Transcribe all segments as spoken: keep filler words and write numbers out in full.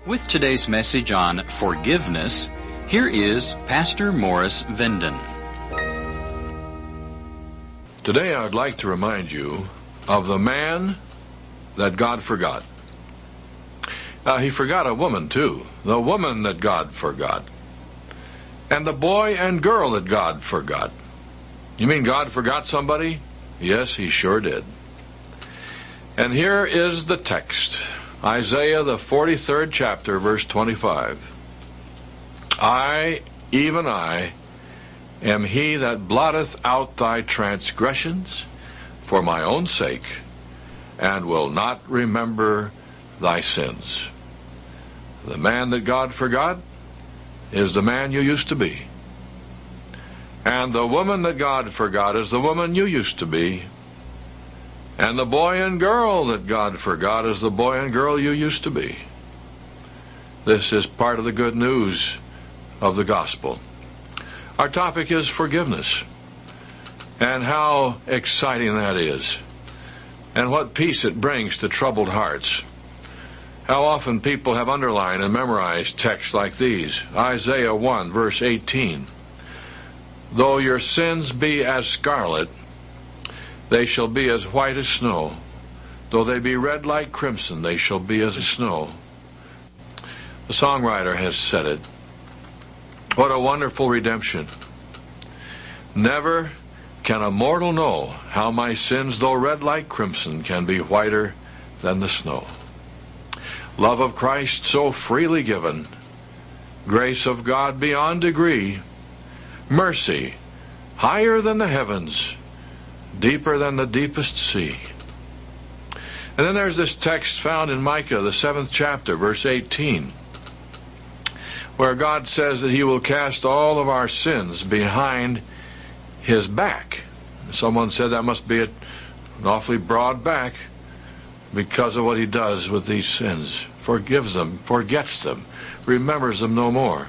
With today's message on forgiveness, here is Pastor Morris Venden. Today I would like to remind you of the man that God forgot. Uh, he forgot a woman too, the woman that God forgot. And the boy and girl that God forgot. You mean God forgot somebody? Yes, he sure did. And here is the text. Isaiah, the forty-third chapter, verse twenty-five. I, even I, am he that blotteth out thy transgressions for my own sake, and will not remember thy sins. The man that God forgot is the man you used to be. And the woman that God forgot is the woman you used to be. And the boy and girl that God forgot is the boy and girl you used to be. This is part of the good news of the gospel. Our topic is forgiveness, and how exciting that is, and what peace it brings to troubled hearts. How often people have underlined and memorized texts like these. Isaiah one, verse eighteen. Though your sins be as scarlet, they shall be as white as snow. Though they be red like crimson, they shall be as snow. The songwriter has said it. What a wonderful redemption. Never can a mortal know how my sins, though red like crimson, can be whiter than the snow. Love of Christ so freely given, grace of God beyond degree, mercy higher than the heavens, deeper than the deepest sea. And then there's this text found in Micah, the seventh chapter, verse eighteen, where God says that he will cast all of our sins behind his back. Someone said that must be an awfully broad back because of what he does with these sins. Forgives them, forgets them, remembers them no more.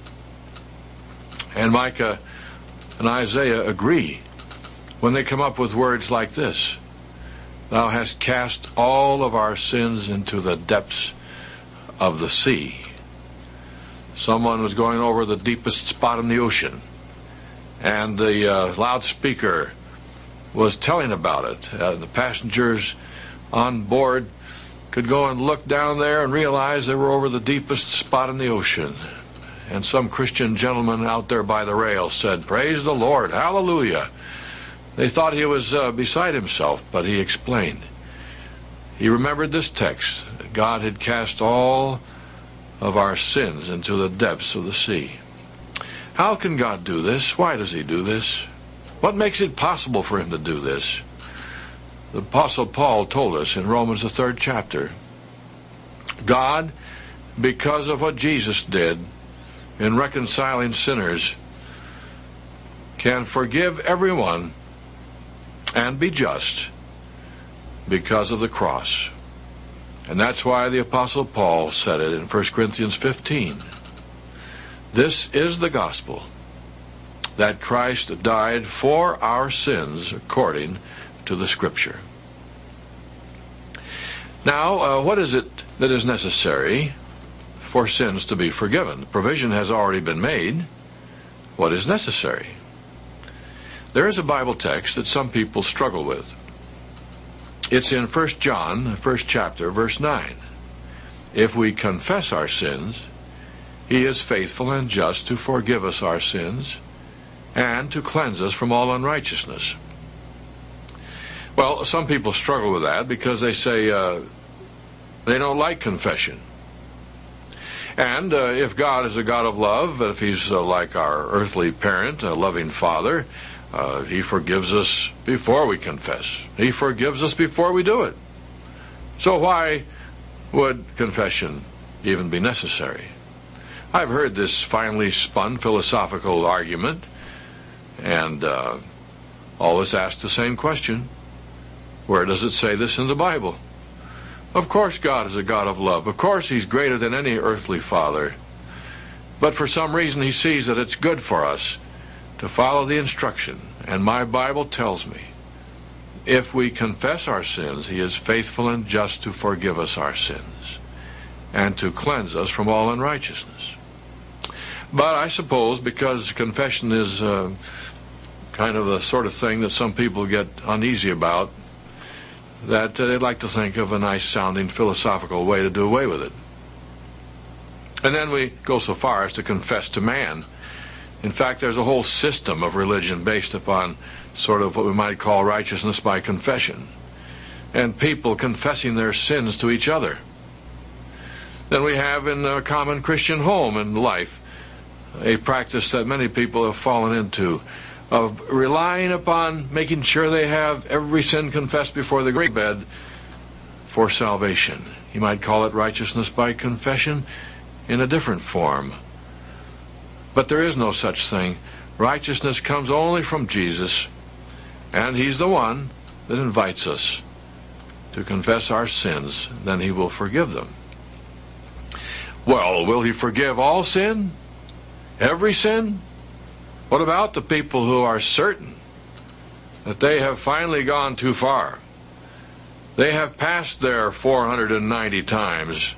And Micah and Isaiah agree when they come up with words like this. Thou hast cast all of our sins into the depths of the sea. Someone was going over the deepest spot in the ocean, and the uh, loudspeaker was telling about it. Uh, the passengers on board could go and look down there and realize they were over the deepest spot in the ocean. And some Christian gentleman out there by the rail said, "Praise the Lord, hallelujah." They thought he was uh, beside himself, but he explained. He remembered this text. God had cast all of our sins into the depths of the sea. How can God do this? Why does he do this? What makes it possible for him to do this? The Apostle Paul told us in Romans, the third chapter, God, because of what Jesus did in reconciling sinners, can forgive everyone and be just because of the cross. And that's why the Apostle Paul said it in First Corinthians fifteen. This is the gospel, that Christ died for our sins according to the Scripture. Now, uh, what is it that is necessary for sins to be forgiven? Provision has already been made. What is necessary? There is a Bible text that some people struggle with. It's in First John, the first chapter, verse nine. If we confess our sins, he is faithful and just to forgive us our sins and to cleanse us from all unrighteousness. Well, some people struggle with that because they say uh, they don't like confession. And uh, if God is a God of love, if he's uh, like our earthly parent, a loving father, uh, he forgives us before we confess. He forgives us before we do it. So why would confession even be necessary? I've heard this finely spun philosophical argument, and uh, always ask the same question. Where does it say this in the Bible? Of course God is a God of love. Of course he's greater than any earthly father. But for some reason he sees that it's good for us to follow the instruction. And my Bible tells me, if we confess our sins, he is faithful and just to forgive us our sins and to cleanse us from all unrighteousness. But I suppose because confession is uh, kind of the sort of thing that some people get uneasy about, that uh, they'd like to think of a nice-sounding philosophical way to do away with it. And then we go so far as to confess to man. In fact, there's a whole system of religion based upon sort of what we might call righteousness by confession, and people confessing their sins to each other. Then we have in a common Christian home and life a practice that many people have fallen into, of relying upon making sure they have every sin confessed before the great bed for salvation. You might call it righteousness by confession in a different form. But there is no such thing. Righteousness comes only from Jesus, and He's the one that invites us to confess our sins. Then He will forgive them. Well, will He forgive all sin? Every sin? What about the people who are certain that they have finally gone too far? They have passed their four hundred ninety times,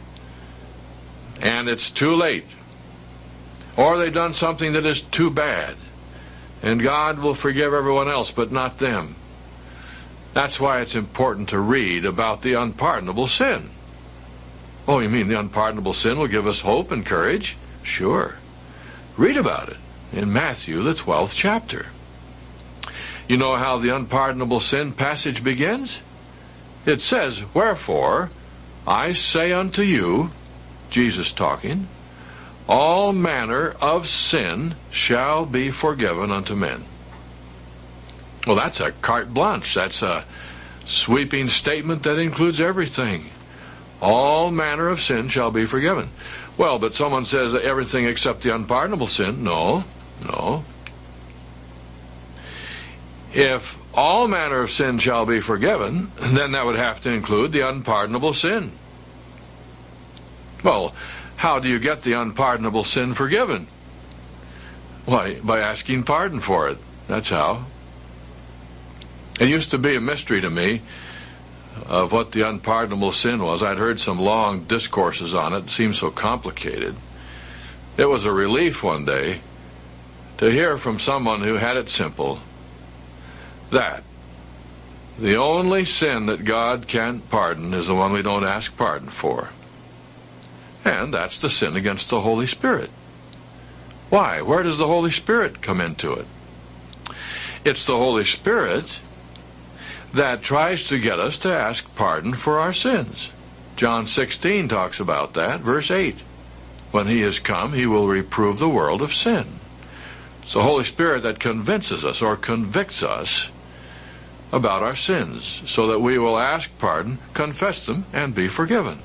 and it's too late. Or they've done something that is too bad, and God will forgive everyone else, but not them. That's why it's important to read about the unpardonable sin. Oh, you mean the unpardonable sin will give us hope and courage? Sure. Read about it in Matthew, the twelfth chapter. You know how the unpardonable sin passage begins? It says, "Wherefore, I say unto you," Jesus talking, "all manner of sin shall be forgiven unto men." Well, that's a carte blanche. That's a sweeping statement that includes everything. All manner of sin shall be forgiven. Well, but someone says that everything except the unpardonable sin. No, no. If all manner of sin shall be forgiven, then that would have to include the unpardonable sin. Well, how do you get the unpardonable sin forgiven? Why, by asking pardon for it. That's how. It used to be a mystery to me of what the unpardonable sin was. I'd heard some long discourses on it. It seemed so complicated. It was a relief one day to hear from someone who had it simple, that the only sin that God can pardon is the one we don't ask pardon for. And that's the sin against the Holy Spirit. Why? Where does the Holy Spirit come into it? It's the Holy Spirit that tries to get us to ask pardon for our sins. John sixteen talks about that, verse eight. When He is come, He will reprove the world of sin. It's the Holy Spirit that convinces us or convicts us about our sins, so that we will ask pardon, confess them, and be forgiven.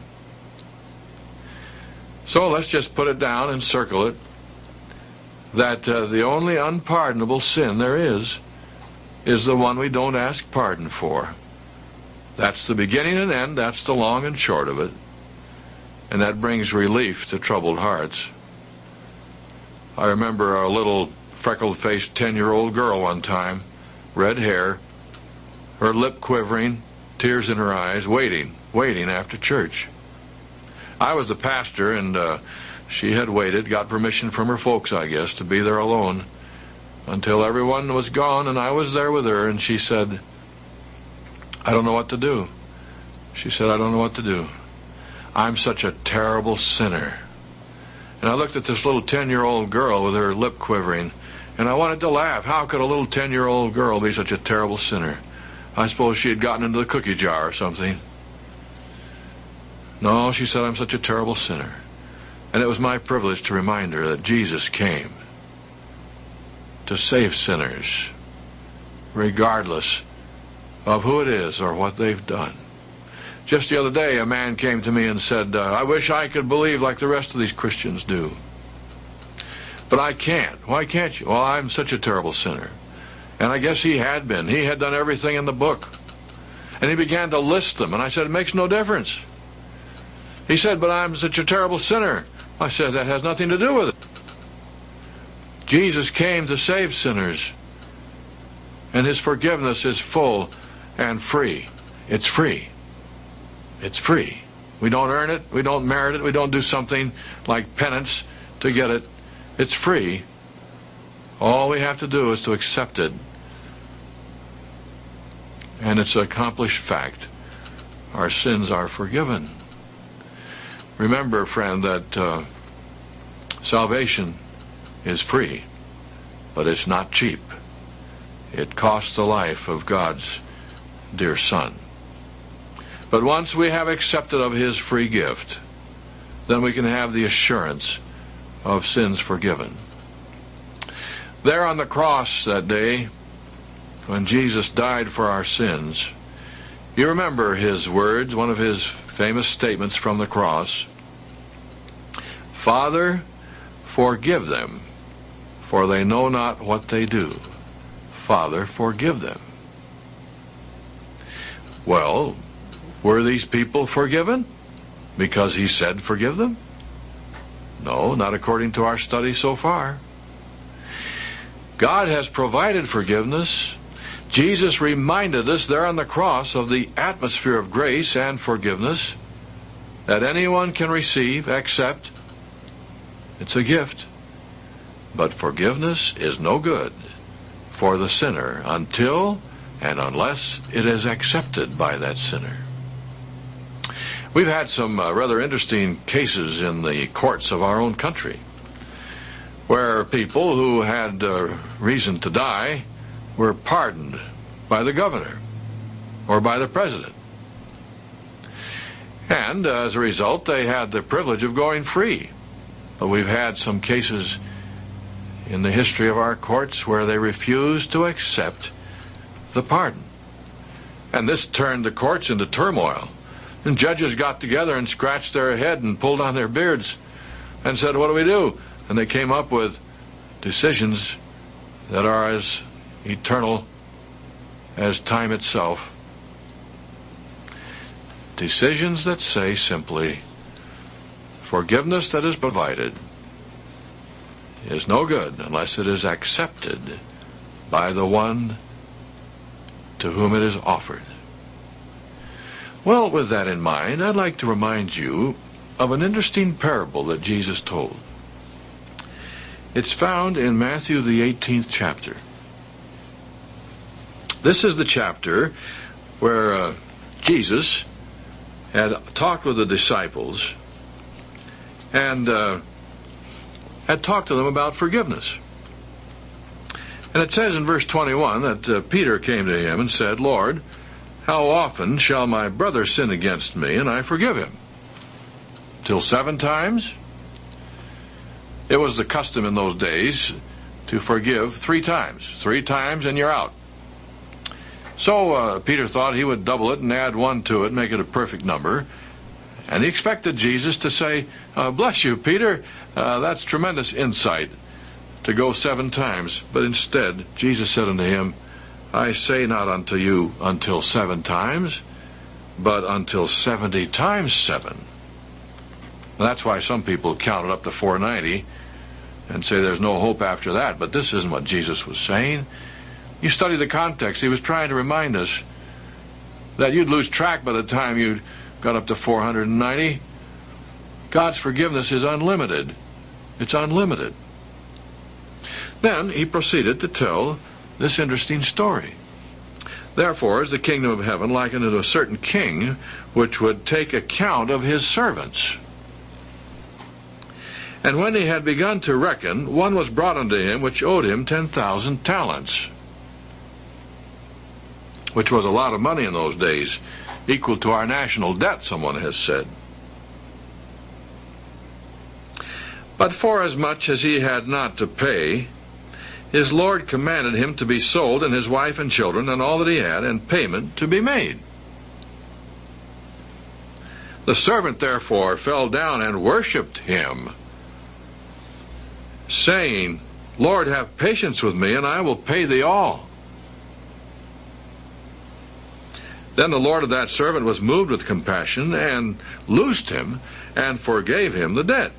So let's just put it down and circle it, that uh, the only unpardonable sin there is, is the one we don't ask pardon for. That's the beginning and end. That's the long and short of it. And that brings relief to troubled hearts. I remember a little freckled-faced ten-year-old girl one time, red hair, her lip quivering, tears in her eyes, waiting, waiting after church. I was the pastor, and uh, she had waited, got permission from her folks, I guess, to be there alone, until everyone was gone, and I was there with her, and she said, "I don't know what to do." She said, "I don't know what to do. I'm such a terrible sinner." And I looked at this little ten-year-old girl with her lip quivering, and I wanted to laugh. How could a little ten-year-old girl be such a terrible sinner? I suppose she had gotten into the cookie jar or something. No, she said, "I'm such a terrible sinner." And it was my privilege to remind her that Jesus came to save sinners, regardless of who it is or what they've done. Just the other day, a man came to me and said, uh, "I wish I could believe like the rest of these Christians do. But I can't." "Why can't you?" "Well, I'm such a terrible sinner." And I guess he had been. He had done everything in the book. And he began to list them. And I said, "It makes no difference." He said, "But I'm such a terrible sinner." I said, "That has nothing to do with it. Jesus came to save sinners. And His forgiveness is full and free. It's free. It's free. We don't earn it. We don't merit it. We don't do something like penance to get it. It's free. All we have to do is to accept it. And it's an accomplished fact. Our sins are forgiven. Remember, friend, that uh, salvation is free, but it's not cheap. It costs the life of God's dear Son. But once we have accepted of His free gift, then we can have the assurance of sins forgiven. There on the cross that day, when Jesus died for our sins, you remember His words, one of His famous statements from the cross: Father, forgive them, for they know not what they do. Father, forgive them. Well, were these people forgiven because He said forgive them? No, not according to our study so far. God has provided forgiveness. Jesus reminded us there on the cross of the atmosphere of grace and forgiveness that anyone can receive, accept. It's a gift. But forgiveness is no good for the sinner until and unless it is accepted by that sinner. We've had some uh, rather interesting cases in the courts of our own country where people who had uh, reason to die were pardoned by the governor or by the president. And uh, as a result, they had the privilege of going free. But we've had some cases in the history of our courts where they refused to accept the pardon. And this turned the courts into turmoil. And judges got together and scratched their head and pulled on their beards and said, what do we do? And they came up with decisions that are as eternal as time itself. Decisions that say simply, forgiveness that is provided is no good unless it is accepted by the one to whom it is offered. Well, with that in mind, I'd like to remind you of an interesting parable that Jesus told. It's found in Matthew, the eighteenth chapter. This is the chapter where uh, Jesus had talked with the disciples and uh, had talked to them about forgiveness. And it says in verse twenty-one that uh, Peter came to him and said, Lord, how often shall my brother sin against me, and I forgive him? Till seven times? It was the custom in those days to forgive three times. Three times and you're out. So uh, Peter thought he would double it and add one to it, make it a perfect number. And he expected Jesus to say, uh, bless you, Peter, uh, that's tremendous insight to go seven times. But instead, Jesus said unto him, I say not unto you until seven times, but until seventy times seven. That's why some people count it up to four ninety and say there's no hope after that. But this isn't what Jesus was saying. You study the context. He was trying to remind us that you'd lose track by the time you got up to four hundred ninety. God's forgiveness is unlimited. It's unlimited. Then he proceeded to tell this interesting story. Therefore is the kingdom of heaven likened unto a certain king, which would take account of his servants. And when he had begun to reckon, one was brought unto him which owed him ten thousand talents, which was a lot of money in those days, equal to our national debt, someone has said. But forasmuch as he had not to pay, his Lord commanded him to be sold, and his wife and children, and all that he had, and payment to be made. The servant therefore fell down and worshipped him, saying, Lord, have patience with me, and I will pay thee all. Then the Lord of that servant was moved with compassion, and loosed him, and forgave him the debt.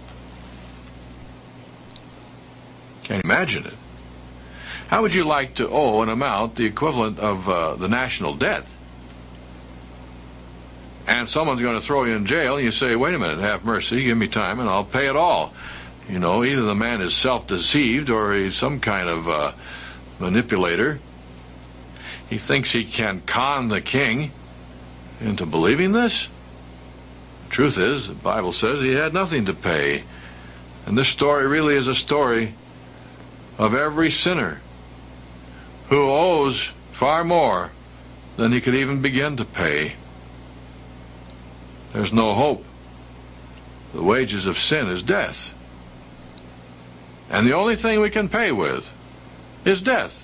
Can't imagine it. How would you like to owe an amount the equivalent of uh, the national debt? and someone's going to throw you in jail, and you say, wait a minute, have mercy, give me time, and I'll pay it all. You know, either the man is self-deceived or he's some kind of uh, manipulator. He thinks he can con the king into believing this. The truth is, the Bible says he had nothing to pay. And this story really is a story of every sinner who owes far more than he could even begin to pay. There's no hope. The wages of sin is death. And the only thing we can pay with is death.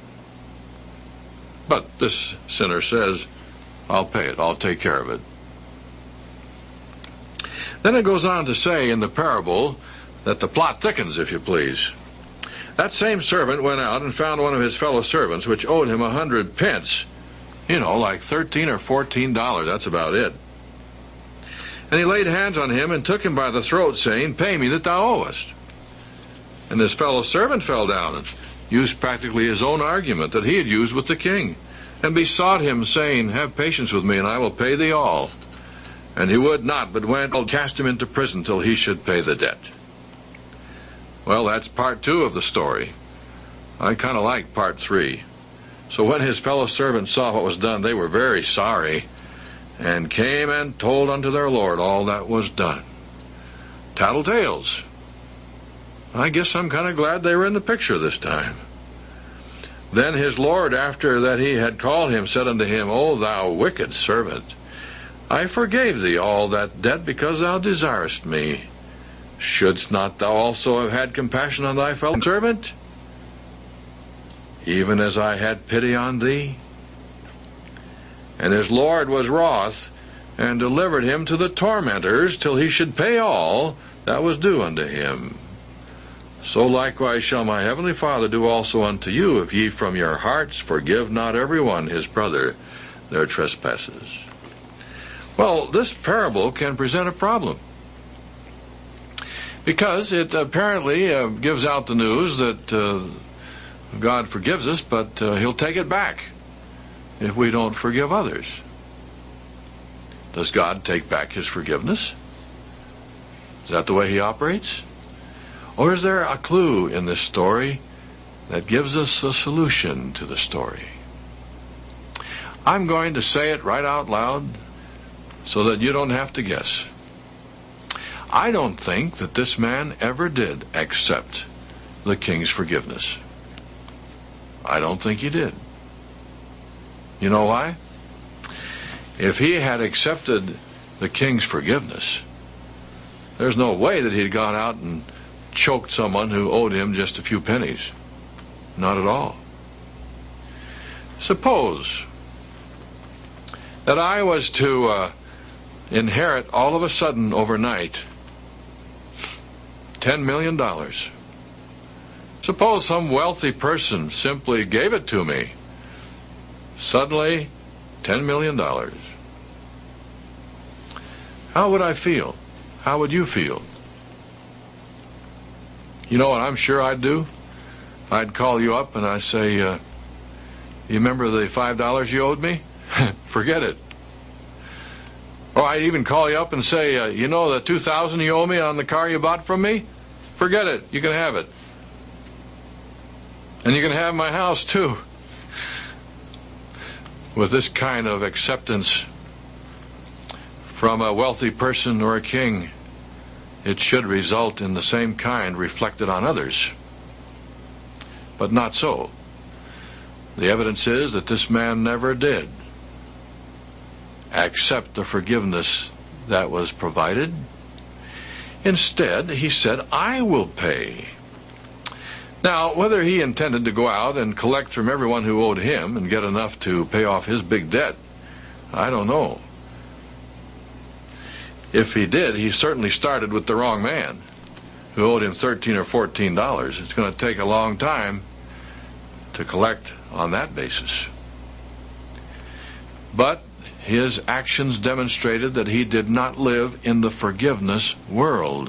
But this sinner says, I'll pay it, I'll take care of it. Then it goes on to say in the parable that the plot thickens, if you please. That same servant went out and found one of his fellow servants, which owed him a hundred pence. You know, like thirteen or fourteen dollars, that's about it. And he laid hands on him and took him by the throat, saying, pay me that thou owest. And his fellow servant fell down and used practically his own argument that he had used with the king, and besought him, saying, have patience with me, and I will pay thee all. And he would not, but went and cast him into prison till he should pay the debt. Well, that's part two of the story. I kind of like part three. So when his fellow servants saw what was done, they were very sorry, and came and told unto their Lord all that was done. Tattletales. I guess I'm kind of glad they were in the picture this time. Then his Lord, after that he had called him, said unto him, O thou wicked servant, I forgave thee all that debt because thou desirest me. Shouldst not thou also have had compassion on thy fellow servant, even as I had pity on thee? And his Lord was wroth, and delivered him to the tormentors, till he should pay all that was due unto him. So likewise shall my heavenly Father do also unto you, if ye from your hearts forgive not every one his brother their trespasses. Well, this parable can present a problem, because it apparently uh, gives out the news that uh, God forgives us, but uh, he'll take it back if we don't forgive others. Does God take back his forgiveness? Is that the way he operates? Or is there a clue in this story that gives us a solution to the story? I'm going to say it right out loud so that you don't have to guess. I don't think that this man ever did accept the king's forgiveness. I don't think he did. You know why? If he had accepted the king's forgiveness, there's no way that he'd gone out and choked someone who owed him just a few pennies. Not at all. Suppose that I was to uh, inherit all of a sudden overnight ten million dollars. Suppose some wealthy person simply gave it to me. Suddenly, ten million dollars. How would I feel? How would you feel? You know what I'm sure I'd do? I'd call you up and I'd say, uh, you remember the five dollars you owed me? Forget it. Or I'd even call you up and say, uh, you know the two thousand dollars you owe me on the car you bought from me? Forget it. You can have it. And you can have my house too. With this kind of acceptance from a wealthy person or a king, it should result in the same kind reflected on others. But not so. The evidence is that this man never did accept the forgiveness that was provided. Instead, he said, I will pay. Now, whether he intended to go out and collect from everyone who owed him and get enough to pay off his big debt, I don't know. If he did, he certainly started with the wrong man, who owed him thirteen or fourteen dollars. It's going to take a long time to collect on that basis. But his actions demonstrated that he did not live in the forgiveness world.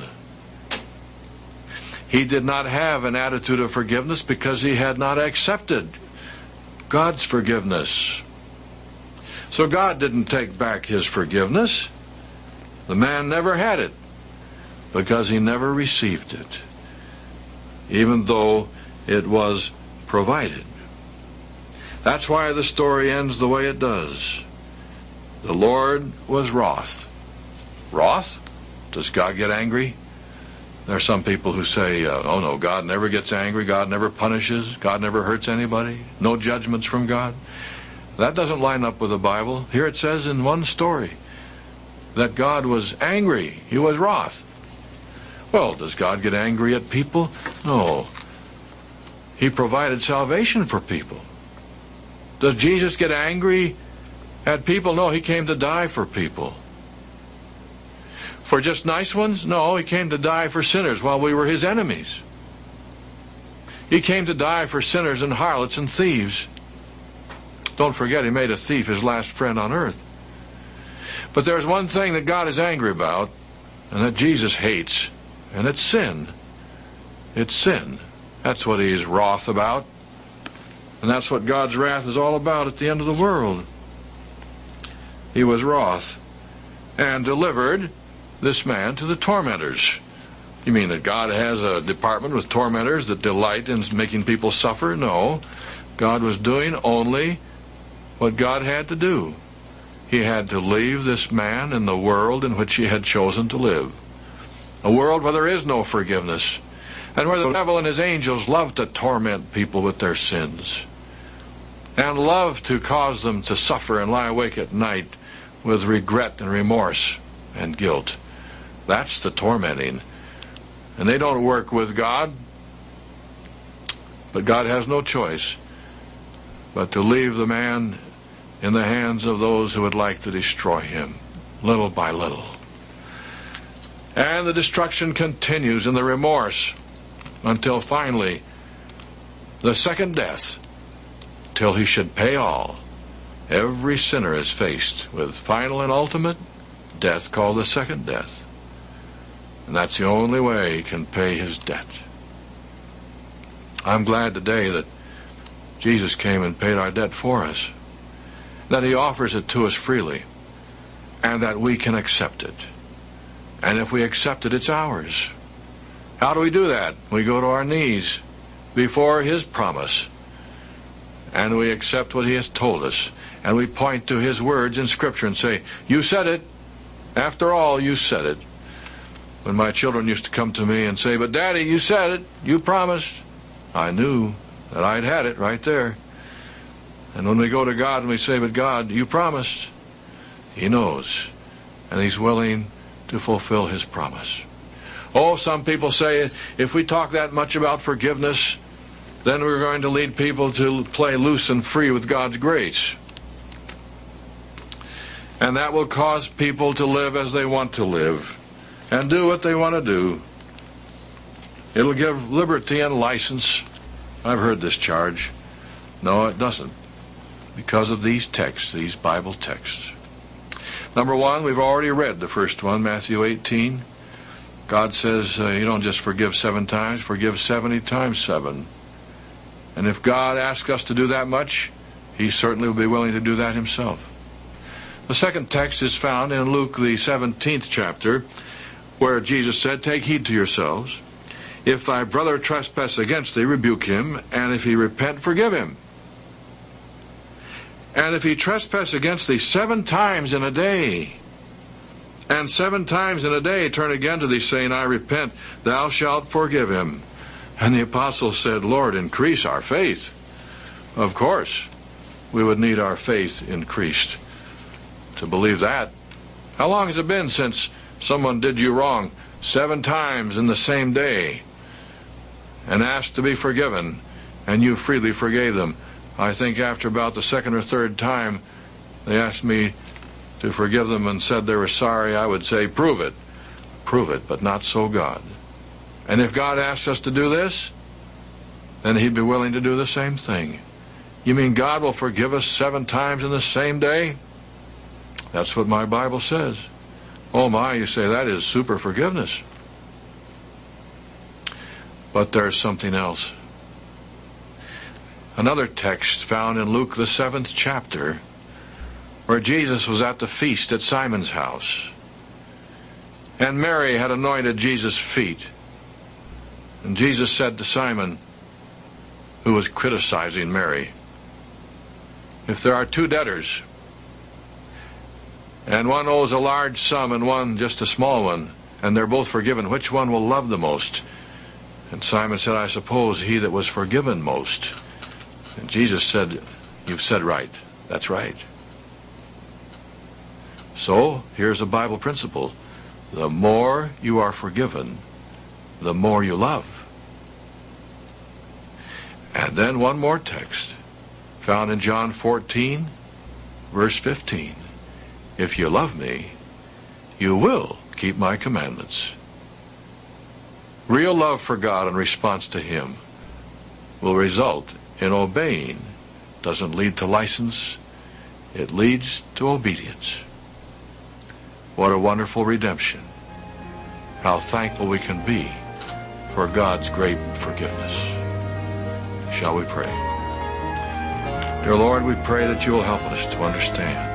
He did not have an attitude of forgiveness because he had not accepted God's forgiveness. So God didn't take back his forgiveness. The man never had it because he never received it, even though it was provided. That's why the story ends the way it does. The Lord was wroth. Wroth? Does God get angry? There are some people who say, uh, oh no, God never gets angry, God never punishes, God never hurts anybody, no judgments from God. That doesn't line up with the Bible. Here it says in one story that God was angry, he was wroth. Well, does God get angry at people? No. He provided salvation for people. Does Jesus get angry at people? No, he came to die for people. For just nice ones? No, he came to die for sinners while we were his enemies. He came to die for sinners and harlots and thieves. Don't forget, he made a thief his last friend on earth. But there's one thing that God is angry about, and that Jesus hates, and it's sin. It's sin. That's what he's wroth about. And that's what God's wrath is all about at the end of the world. He was wroth and delivered this man to the tormentors. You mean that God has a department with tormentors that delight in making people suffer? No. God was doing only what God had to do. He had to leave this man in the world in which he had chosen to live. A world where there is no forgiveness, and where the devil and his angels love to torment people with their sins, and love to cause them to suffer and lie awake at night with regret and remorse and guilt. That's the tormenting. And they don't work with God, but God has no choice but to leave the man in the hands of those who would like to destroy him, little by little. And the destruction continues in the remorse until finally the second death, till he should pay all. Every sinner is faced with final and ultimate death called the second death. And that's the only way he can pay his debt. I'm glad today that Jesus came and paid our debt for us, that he offers it to us freely, and that we can accept it. And if we accept it, it's ours. How do we do that? We go to our knees before his promise, and we accept what he has told us, and we point to his words in Scripture and say, you said it. After all, you said it. When my children used to come to me and say, but Daddy, you said it, you promised, I knew that I'd had it right there. And when we go to God and we say, but God, you promised, he knows, and he's willing to fulfill his promise. Oh, some people say, if we talk that much about forgiveness, then we're going to lead people to play loose and free with God's grace. And that will cause people to live as they want to live and do what they want to do. It'll give liberty and license. I've heard this charge. No, it doesn't, because of these texts, these Bible texts. Number one, we've already read the first one, Matthew eighteen. God says uh, you don't just forgive seven times, forgive seventy times seven. And if God asks us to do that much, he certainly will be willing to do that himself. The second text is found in Luke, the seventeenth chapter, where Jesus said, take heed to yourselves. If thy brother trespass against thee, rebuke him, and if he repent, forgive him. And if he trespass against thee seven times in a day, and seven times in a day turn again to thee, saying, I repent, thou shalt forgive him. And the apostles said, Lord, increase our faith. Of course, we would need our faith increased to believe that. How long has it been since someone did you wrong seven times in the same day and asked to be forgiven, and you freely forgave them? I think after about the second or third time they asked me to forgive them and said they were sorry, I would say, prove it. Prove it, but not so God. And if God asks us to do this, then he'd be willing to do the same thing. You mean God will forgive us seven times in the same day? That's what my Bible says. Oh my, you say, that is super forgiveness. But there's something else. Another text found in Luke, the seventh chapter, where Jesus was at the feast at Simon's house. And Mary had anointed Jesus' feet. And Jesus said to Simon, who was criticizing Mary, if there are two debtors, and one owes a large sum and one just a small one, and they're both forgiven, which one will love the most? And Simon said, I suppose he that was forgiven most. And Jesus said, you've said right. That's right. So, here's a Bible principle. The more you are forgiven, the more you love. And then one more text, found in John fourteen, verse fifteen. If you love me, you will keep my commandments. Real love for God in response to Him will result in obeying. Doesn't lead to license, it leads to obedience. What a wonderful redemption. How thankful we can be for God's great forgiveness. Shall we pray? Dear Lord, we pray that you will help us to understand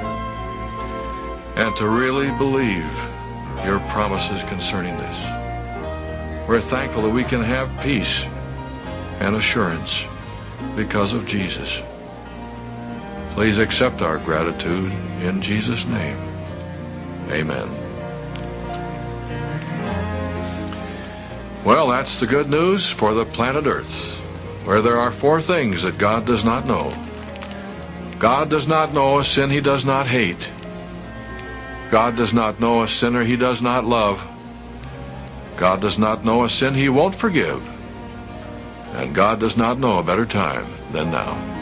and to really believe your promises concerning this. We're thankful that we can have peace and assurance because of Jesus. Please accept our gratitude in Jesus' name. Amen. Well, that's the good news for the planet Earth, where there are four things that God does not know. God does not know a sin he does not hate. God does not know a sinner he does not love. God does not know a sin he won't forgive. And God does not know a better time than now.